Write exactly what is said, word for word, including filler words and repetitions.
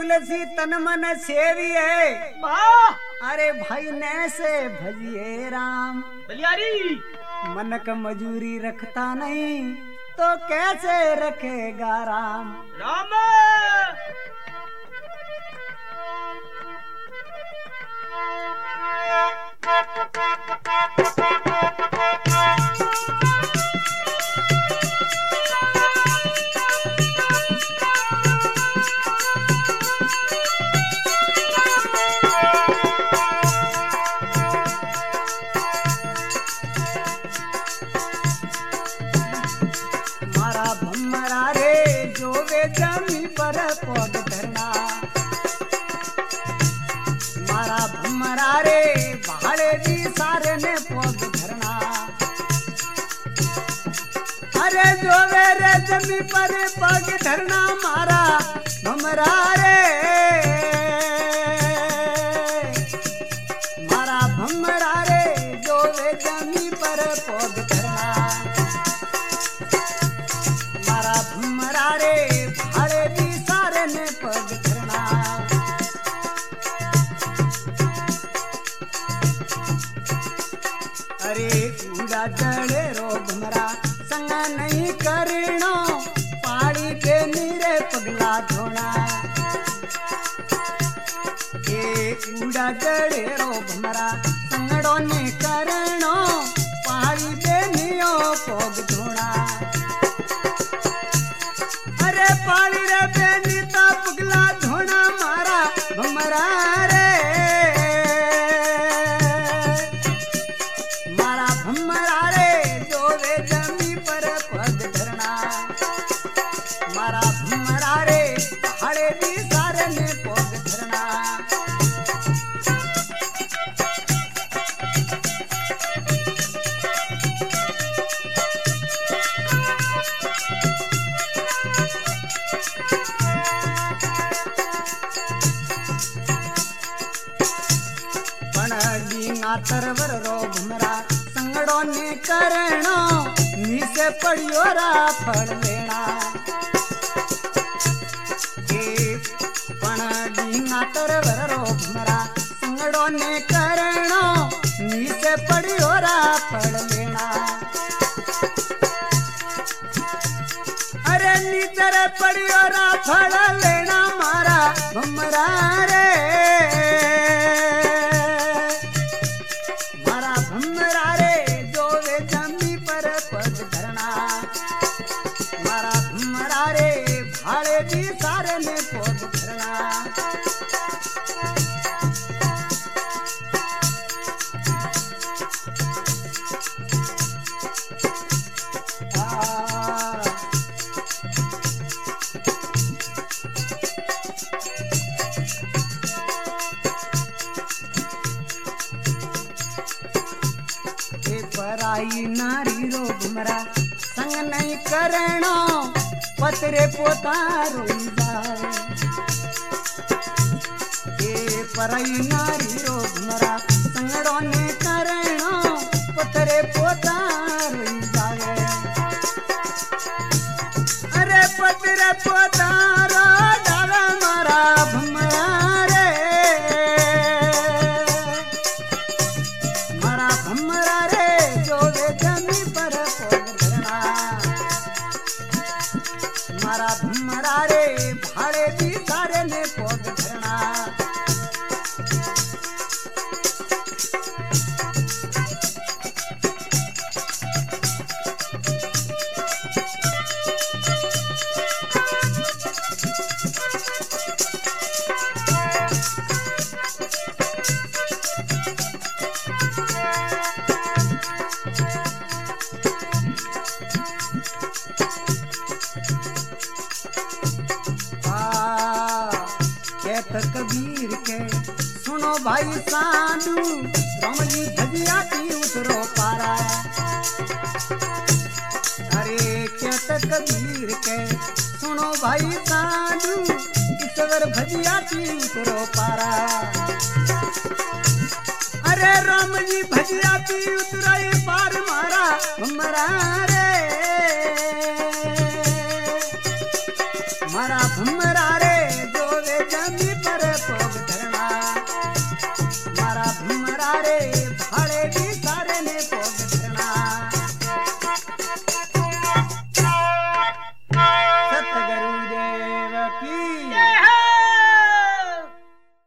तुलसी तन मन सेविए अरे भाई ने से भजिए राम बलियारी मनक मजूरी रखता नहीं तो कैसे रखेगा राम राम मारा भमरा रे जो वे जमी पर पग धरना मारा भमरा रे भाड़े भी सारे ने पग धरना अरे जो वे रे जमी पर पग धरना मारा भमरा रे मारा भमरा रे जो वे जमी पर पग धरना मारा भमरा रे भाड़े भी सारे ने पग धरना अरे कूड़ा जड़े रो भमरा संग नहीं करणो पाड़ी के नीरे पगला धोना ए कूड़ा जड़े रो भमरा संगड़ो ने करणो पाड़ी के नियो पग धोना अरे पाड़ी रे बेनीता पगला धोना मारा भमरा रे मारा भमरा रे जो वे जमी पर पग धरना मारा भमरा रे भाड़े भी सारे ने पग धरना तरवर रो भमरा संगड़ो ने करणो नीचे पड़ियो रा फल लेना ए पण डींगा तरवर रो भमरा संगड़ो ने करणो नीचे पड़ियो रा फल लेना अरे नीचे पड़ियो रा फल लेना मारा भमरा रे भमरा रे जो वे जमी पर पग धरना मारा भमरा रे भाड़े भी सारे ने पग धरना पराई नारी रो भमरा संग नहीं करणो पतरे पोता रोई जाए ए पराई नारी रो भमरा संगड़ो ने करणो पतरे पोता रोई जाए अरे पतरे पोता रो डाला मारा भमरा रे मारा भमरा रे जो वे जमी पर पग धरना मारा भमरा रे भाड़े भी सारे ने पग धरना कबीर के सुनो भाई साधु रमली भजिया की उतरो पारा अरे कहत कबीर के सुनो भाई साधु ईश्वर भजिया की उतरो पारा अरे राम जी भजिया की उतराई पार मारा भमरा